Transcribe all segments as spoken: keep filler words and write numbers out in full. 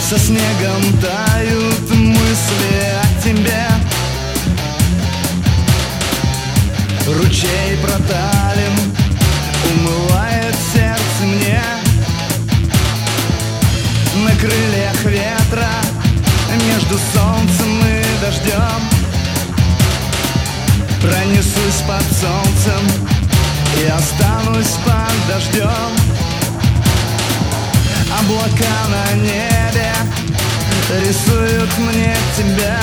Со снегом тают мысли о тебе. Ручей проталин умывает сердце мне. На крыльях ветра между солнцем и дождем пронесусь под солнцем и останусь под дождем. Облака на небе рисуют мне тебя,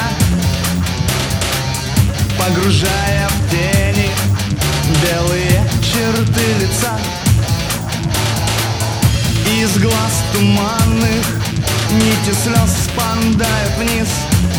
погружая в тени белые черты лица. Из глаз туманных нити слез спадают вниз,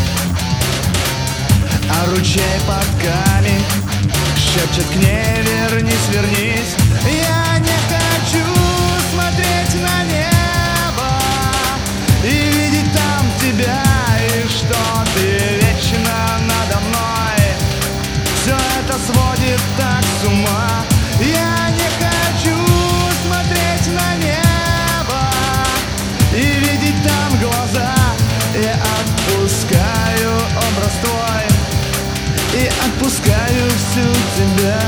а ручей под камень шепчет: к ней вернись, вернись. Я не хочу смотреть на небо и видеть там тебя, и что ты вечно надо мной. Все это сводит так с ума. Я не хочу смотреть на небо и видеть там глаза. Я отпускаю образ твой и отпускаю всю тебя.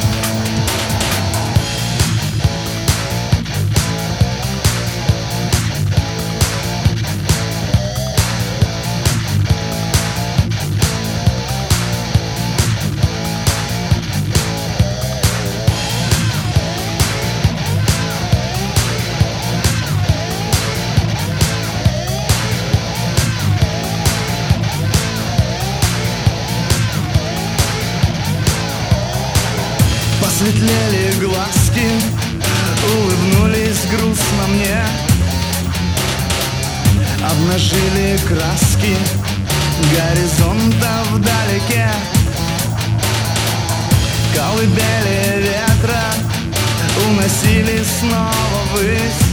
Посветлели глазки, улыбнулись грустно мне, обнажили краски горизонта вдалеке. Колыбели ветра уносили снова ввысь,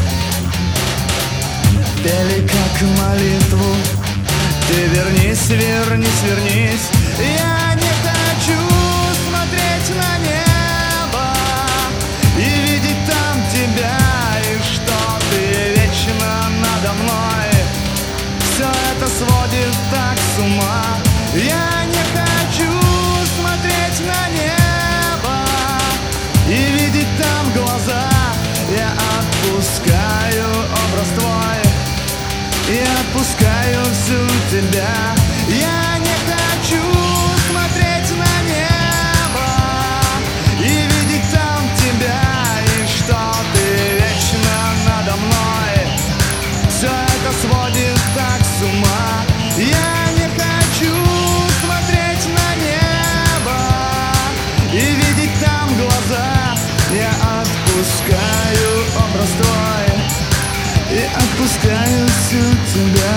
пели как молитву: ты вернись, вернись, вернись. Я не хочу смотреть на небо и видеть там тебя, и что ты вечно надо мной. Все это сводит так с ума. Я не хочу смотреть на небо и видеть там глаза. Я отпускаю образ твой и отпускаю всю тебя. Я не хочу смотреть на небо и видеть там тебя, и что ты вечно надо мной. Все это сводит так с ума. Я не хочу смотреть на небо и видеть там глаза. Я отпускаю образ твой и отпускаю всю тебя.